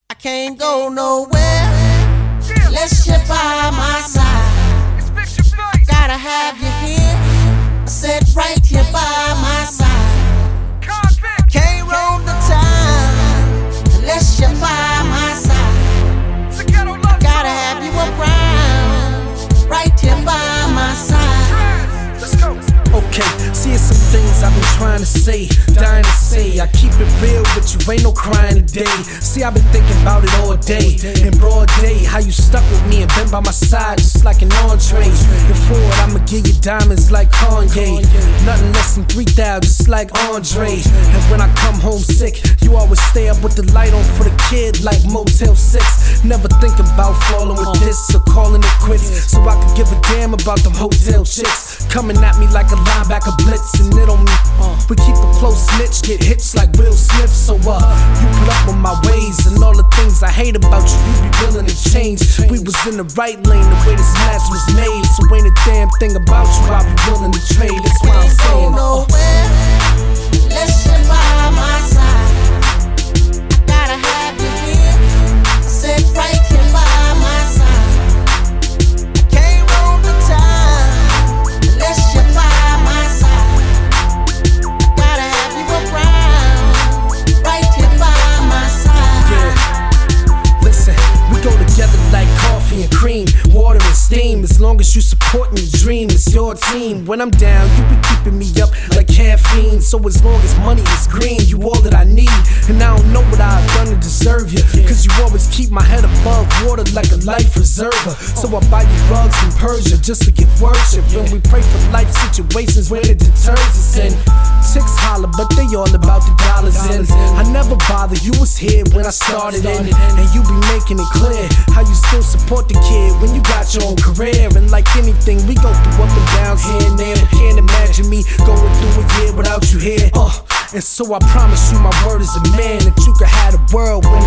I can't go nowhere unless you're by my side. Gotta have you here, I said right here by my side. Can't roam the town unless you're by my side. Gotta have you around, right here by my side. Let's go. Okay, see it's some things I've been trying to say, dying to say. I keep it real, but you ain't no crying today. See, I've been thinking about it all day, in broad day. How you stuck with me and been by my side just like an entree. Before it, I'ma give you diamonds like Kanye, nothing less than 3,000 just like Andre. And when I come home sick, you always stay up with the light on for the kid like Motel 6. Never thinking about falling with this or calling it quits, so I could give a damn about them hotel chicks coming at me like a linebacker blitz, and it on me. We keep a close snitch, get hits like Will Smith. So you put up with my ways and all the things I hate about you, you be willing to change. We was in the right lane the way this match was made, so ain't a damn thing about you I be willing to trade. That's why I'm saying nowhere unless you're by my side. Gotta have you here, I said right here by my side. Can't roam the town unless you're by my side. Gotta have you around, right here by my side. Yeah, listen, we go together like coffee and cream, water and steam. As long as you support me, dream, it's your team. When I'm down, you be keeping me up like caffeine. So as long as money is green, you all that I need. And I don't know what I've done to deserve you, cause you always keep my head above water like a life preserver. So I buy you rugs from Persia just to get worship, and we pray for life situations when it deters us. And chicks holler, but they all about the dollars. And I never bother, you was here when I started in, and you be making it clear how you still support the kid when you got your own career. And like anything, we go through up and downs here and there, but can't imagine me going through a year without you here. And so I promise you my word as a man that you could have the world when